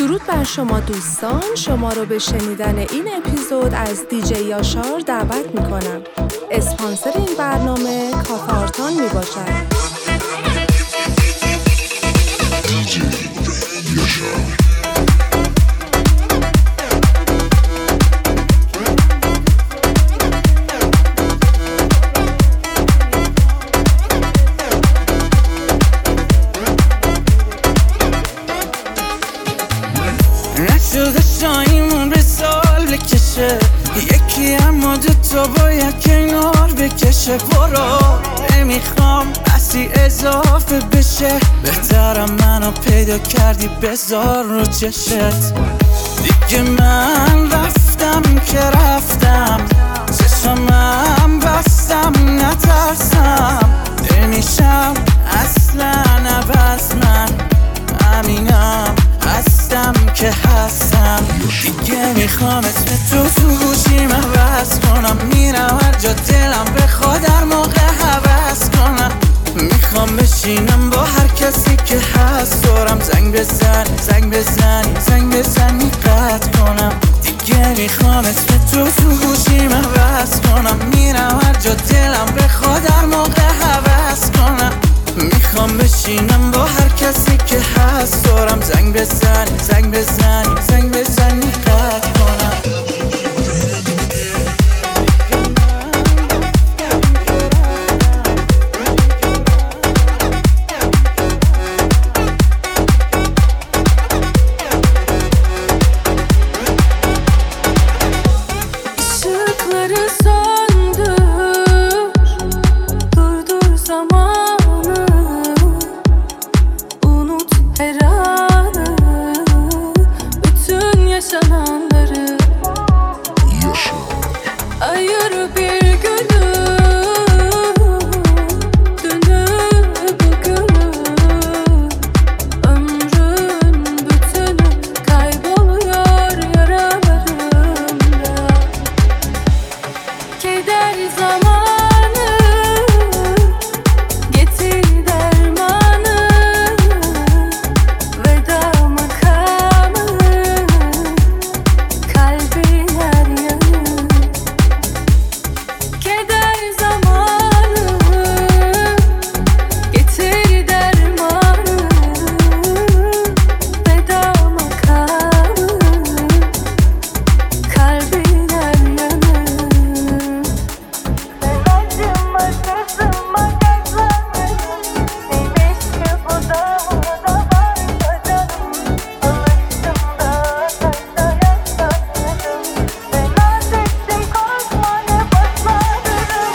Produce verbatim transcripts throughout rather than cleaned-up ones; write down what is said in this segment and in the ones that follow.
درود بر شما دوستان، شما رو به شنیدن این اپیزود از دیجی یاشار دعوت میکنم. اسپانسر این برنامه کافه آرتان میباشد. دیجی یاشار. نشده شایمون به سال بکشه، یکی اما دوتا باید کنار بکشه. برو نمیخوام اصلی اضافه بشه، بهترم منو پیدا کردی بذار رو چشت. دیگه من رفتم که رفتم، چشمم بستم نترسم، نمیشم اصلا عوض، من همینم هستم که هستم. دیگه میخوام اسم تو تو گوشیم عوض کنم، میرم هر جا دلم بخواد هر موقع حوض کنم. میخوام بشینم با هر کسی که هست دورم، زنگ بزنی زنگ بزنی زنگ بزنی قطع کنم. دیگه میخوام اسم تو تو گوشیم عوض کنم، میرم هر جا دلم بخواد هر موقع حوض کنم. میخوام بشینم با هر کسی که هست دورم، زنگ بزنی زنگ بزنی زنگ بزنی قطع کنم. Işıkları söndür, durdur zamanı, unut her anı, bütün yaşananları. Ayır bir günü, dünü bugünü, ömrün bütünü kayboluyor yaralarımda. Keder zamanı, getir dermanı, veda makamı, kalbin her yanı. Keder zamanı, getir dermanı, veda makamı, kalbin her yanı. Acıma kızıma gözlerim, neymiş ki bu damada varsa canım. Alıştım da taşa yasladım, ben naziktim korkma ne başlarım.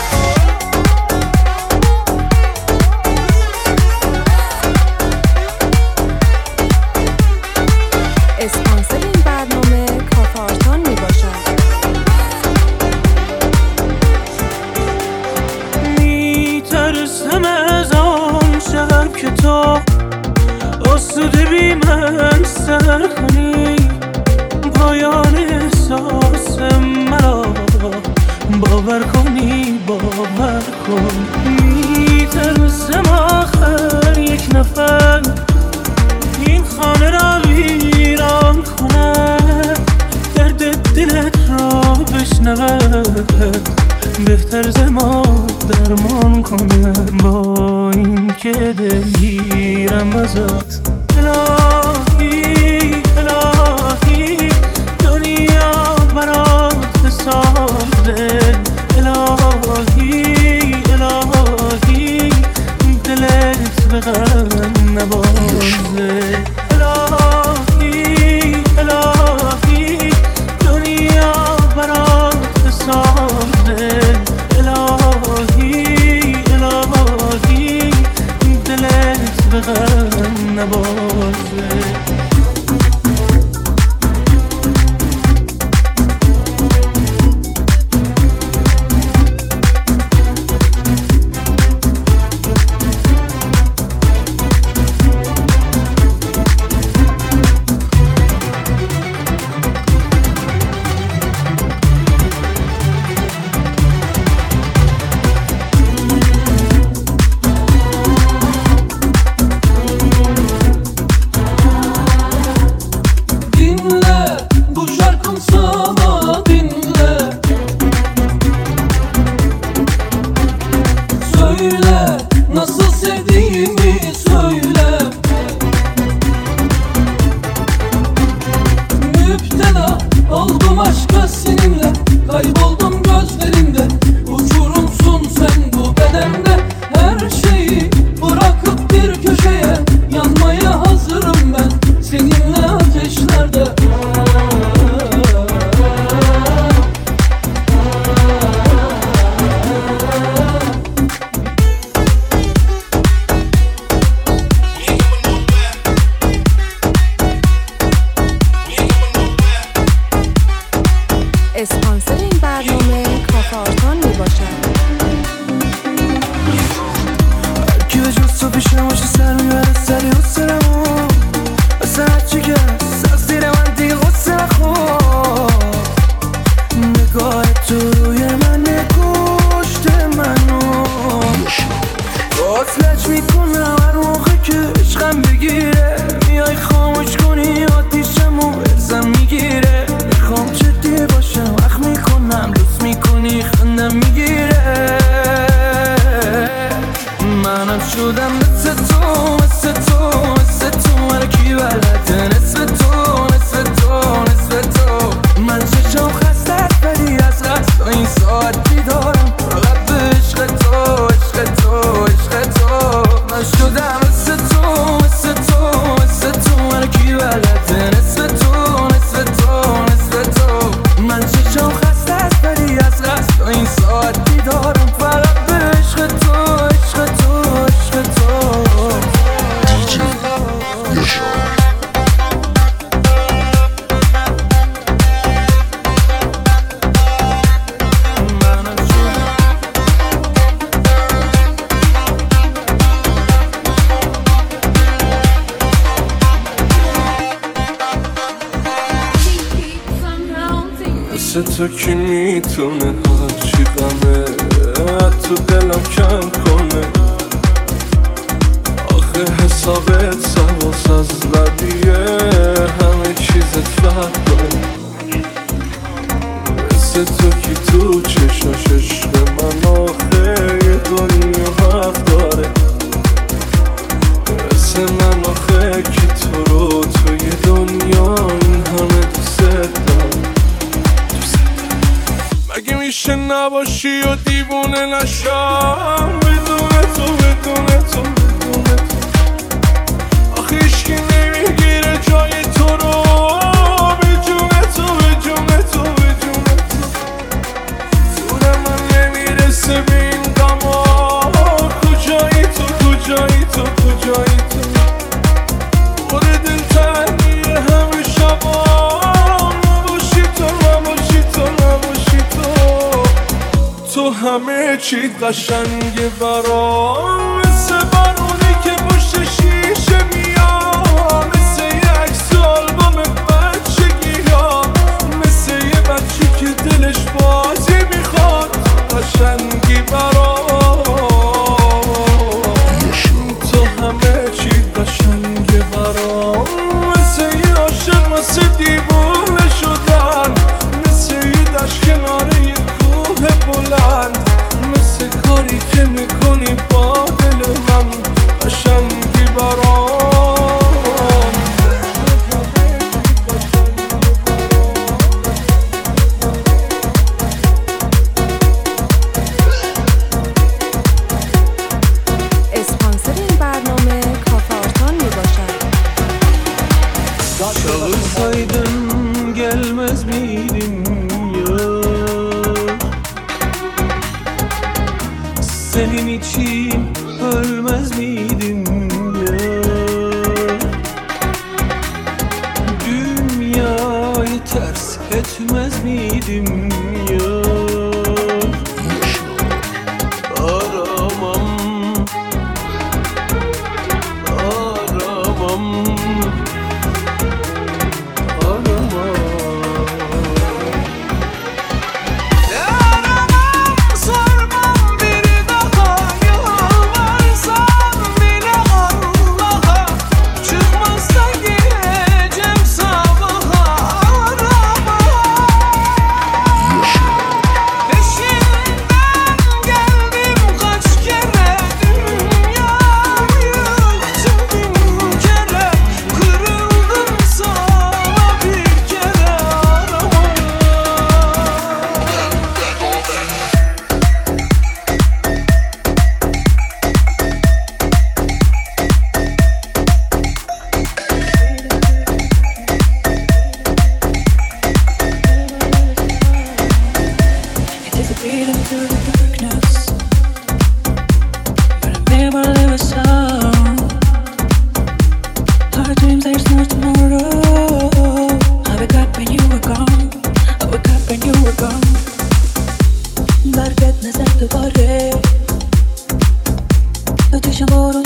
اسپانسر این برنامه کافه آرتان میباشد. میترسم از آن شب که تو آسوده بی من سر کنی، پایان احساس مرا باور کنی باور کن. میترسم آخر یک نفر این خانه را ویران کنه، درد دلت را بشنود، بهتر ز ما درمان کنه. با این که دلگیرم ازت الهی الهی، دنیا برات ساخته. الهی الهی، دلت به غم نبازه. الهی الهی، دنیا برات ساخته. الهی الهی، دلت به غم نبازه. تو پیشم باشی سر میبره سری حسنمو اصلا هرچی که سر زیر من دیگه غصه نخور نگاه تو روی من کشت منو باز میکنم هر موقع که عشقم بگیره میای خاموش کنی آتیشمو ارزم میگیره میخوام جدی باشم وقت میکنم لطف میکنی خندم میگیره منم شدم مثل تو مثل تو مثل تو من کی بلده نصف تو نصف تو نصف تو من چشم خسته است ولی از رست تا این ساعت بیدارم فقط به عشق تو عشق تو عشق تو من شدم مثل تو مثل تو مثل تو من کی بلده نصف تو نصف تو نصف تو من چشم خسته است ولی از رست تا این ساعت بیدارم فقط به عشق تو عشق تو عشق تو دیجی یاشار مثل تو کی میتونه هرچی غمه تو دلم کم کنه آخه حسابت سواس از بدیه همه چیزت فرق کنه مثل تو کی تو چشاش عشق من آخه یه دنیا حرف داره مثل من آخه کی تو رو توی دنیا این همه دوست داره مگه میشه نباشی و دیوونه نشم بدون تو بدون تو بدون تو آخه هیچکی نمیگیره جای تو رو به جون تو به جون تو به جون تو زور من نمیرسه به این غما کجایی تو کجایی تو کجایی تو خود دل تنگیه همه شبا نباشی تو نباشی تو نباشی تو همه چی قشنگه برام مثل بارونی که پشت شیشه میاد مثل یه عکس آلبوم بچگی ها مثل یه بچی که دلش بازی میخواد قشنگی برام تو همه چی قشنگه برام مثل یه عاشق مثل دیوونه شدن مثل یه دشت کناره یه کوه بلند مثل کاری که میکنی با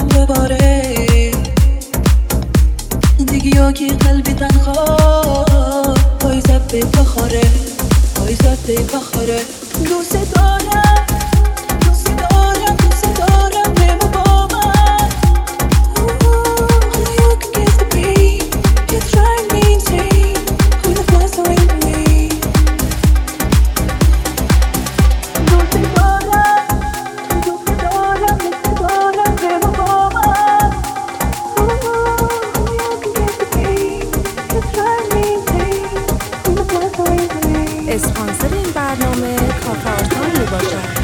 بباره دیگه یا که قلبی تنها پایزت به بخاره پایزت به بخاره دوست دارم دوست دارم دوست دارم بمو با من Only you can get the pain You drive me insane With the fluttering me دوست دارم دوست دارم دوست دارم بمو با من Only you can get the pain You drive me insane With the fluttering me اسپانسر این برنامه کافارتان می باشد.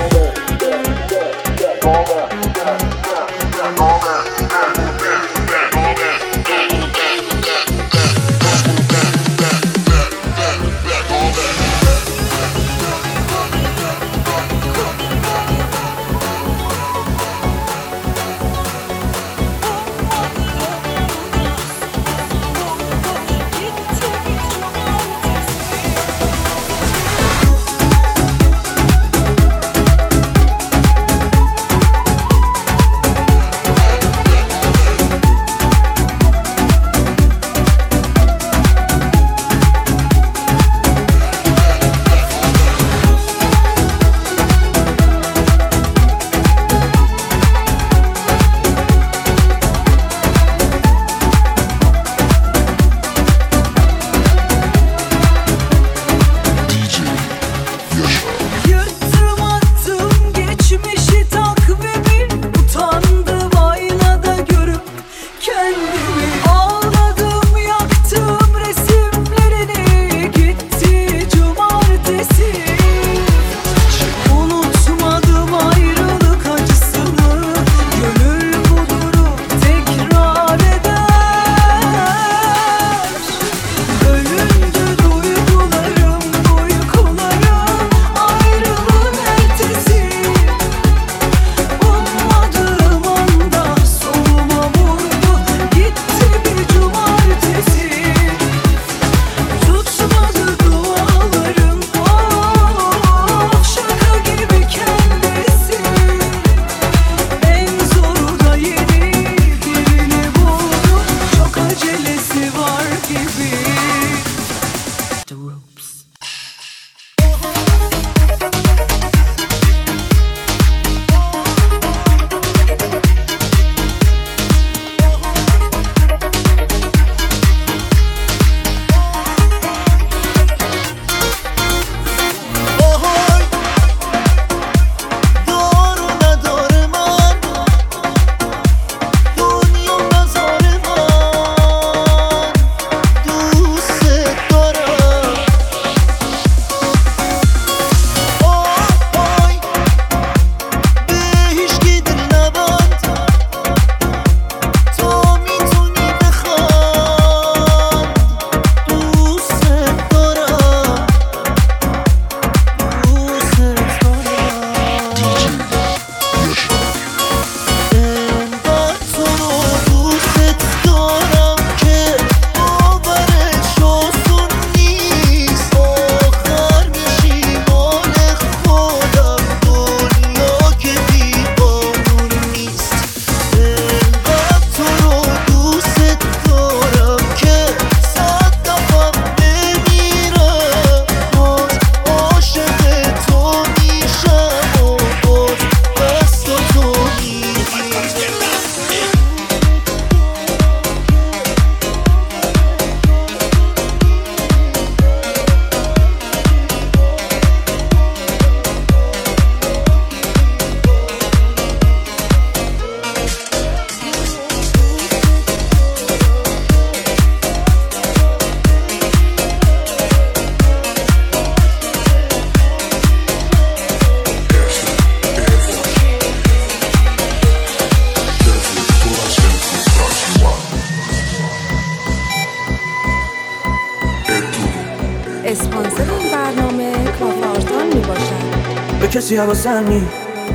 اسپانسر این برنامه کافارتان می باشد. به کسی حواسم نی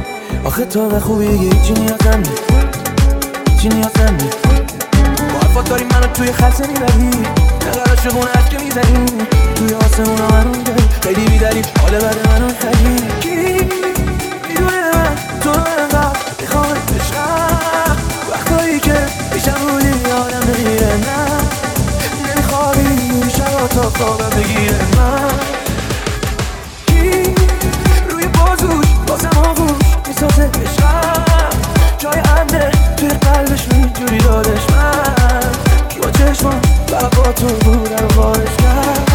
آخه تا به خوبی هیچی نیازم نی هیچی نیازم نی با حرفات داری منو توی خلصه میبری نقرار شبونه عشق که میزنی توی آسمون ها منو داری خیلی بیداری حال بده منو خیلی کی میدونه من تو رو انقدر میخوام بشم بیشمونی یادم بگیره نه نمیخوابی شبا تا خوابم بگیره من کی روی بازوش بازم آغوش میسازه عشقم جای امنه توی قلبش میجوری دادش من کی با چشمان و با تو بودم بارش کرد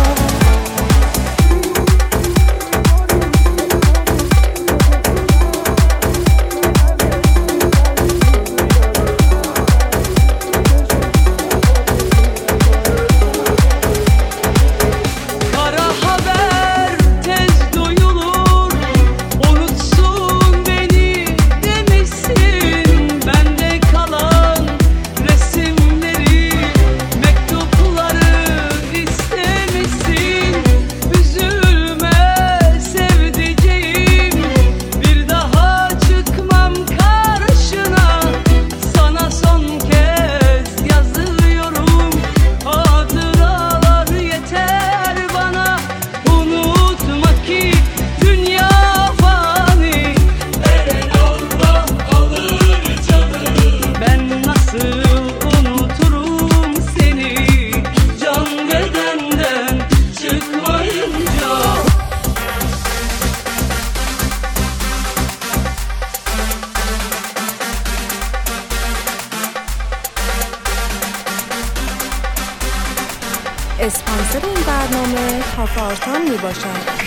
اسپانسر این برنامه کافه آرتان می باشد.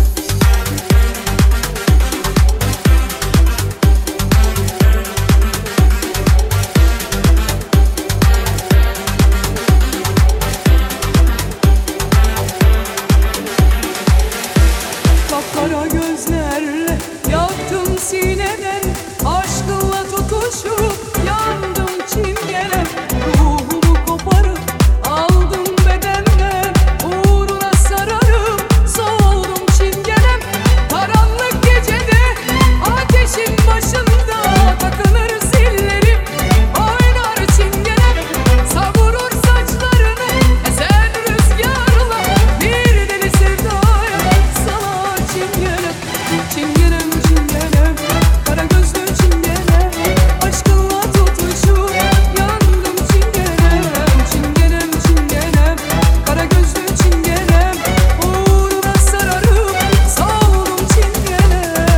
Kapkara gözlerle yaktım sineden, aşkınla tutuşup yandım çingene. Ruhumu koparıp aldım bedenden, uğruna sararıp soğudum çingenem. Karanlık gecede ateşin başında takılır zillerim, oynar çingenem. Savurur saçlarını esen rüzgarla, bir deli sevdaya salar çingenem. Çingenem çingenem, kara gözlü çingenem, aşkınla tutuşup yandım çingenem. Çingenem çingenem, kara gözlü çingenem, uğruna sararıp soğudum çingenem.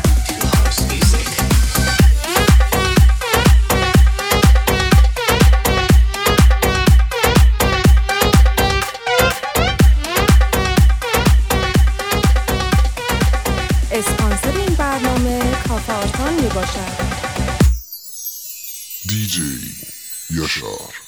اسپانسر این برنامه کافه آرتان می باشد. دی جی یاشار.